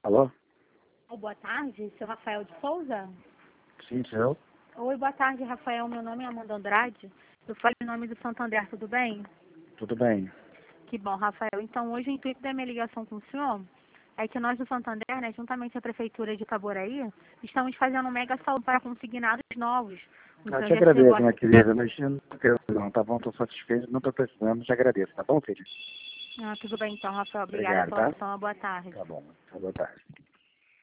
Alô? Boa tarde, seu Rafael de Souza? Sim, sou eu. Oi, boa tarde, Rafael. Meu nome é Amanda Andrade. Eu falo em nome do Santander, tudo bem? Tudo bem. Que bom, Rafael. Então, hoje o intuito da minha ligação com o senhor é que nós do Santander, né, juntamente à Prefeitura de Itaboraí, estamos fazendo um mega saldo para consignados novos. O Eu senhor te já chegou agradeço, a... minha querida, mas eu não tô querendo não, tá bom? Tô satisfeito, não tô precisando, te agradeço, tá bom, filho? Ah, tudo bem então, Rafael. Obrigada Obrigado, pela tá? atenção. Boa tarde. Tá bom. Boa tarde.